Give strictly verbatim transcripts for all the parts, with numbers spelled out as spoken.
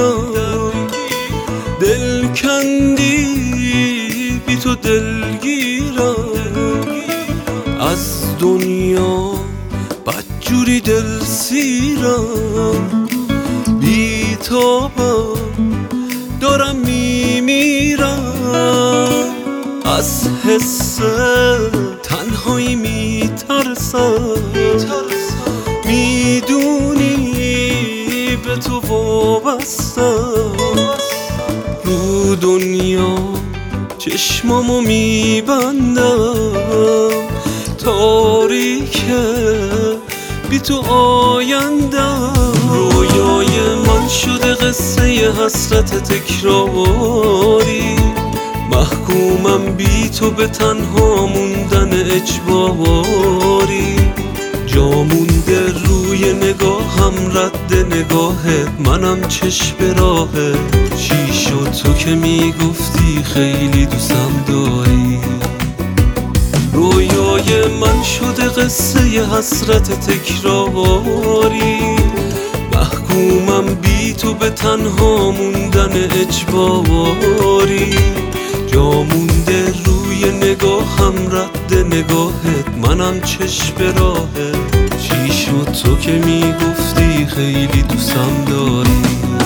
درگیرم، دل کندی بی تو دلگیرم، از دنیا بدجوری دل سیرم، بی تابم دارم میمیرم، از حس تنهایی میترسم، میدونی به تو وابستم، رو دنیا چشمامو میبندم، تاریکه بی تو آیندم، رویای من شده قصه حسرت تکراری، محکومم بی تو به تنها موندن اجباری، جا مونده روی نگاهم رد نگاهت، منم چشم به راهت، چی شد تو که میگفتی خیلی دوستم داری، رویای من شده قصه حسرت تکراری، محکومم بی تو به تنها موندن اجباری، جا مونده روی نگاهم رد نگاهت، منم چشم به راهت، چی شد تو که میگفتی خیلی دوستم داری.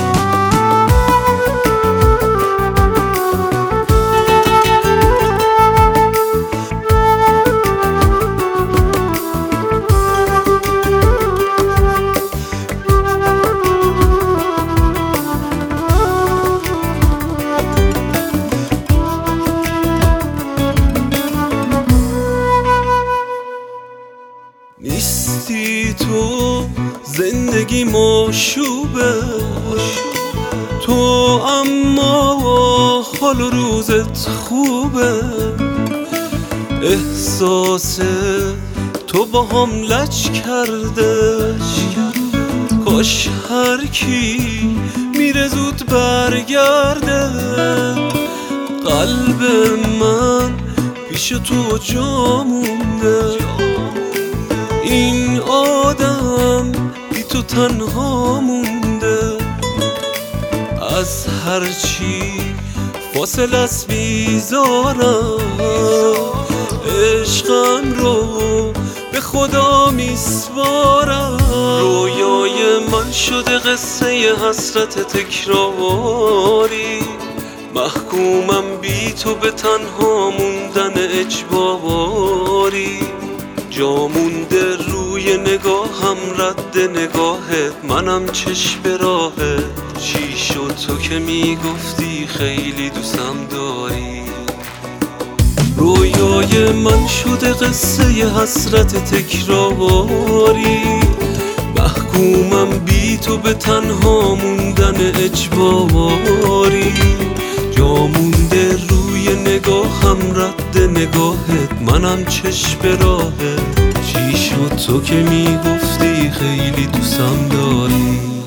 نیستی تو زندگی مشوبه، تو اما حال و روزت خوبه، احساس تو با هم لج کرده، کاش هر کی میره زود برگرده، قلب من پیش تو جا مونده، این آدم بی تو تنها مونده، از هرچی فاصله است بیزارم، عشقم رو به خدا میسپارم، رویای من شده قصه حسرت تکراری، محکومم بی تو به تنها موندن اجباری، جا مونده روی نگاهم رد نگاهت، منم چشم به راهت، چی شد تو که میگفتی خیلی دوستم داری، رویای من شده قصه حسرت تکراری، محکومم بی تو به تنها موندن اجباری، جا مونده روی نگاهم رد نگاهت، منم چشم به راهت، چی شد تو که میگفتی خیلی دوستم داری.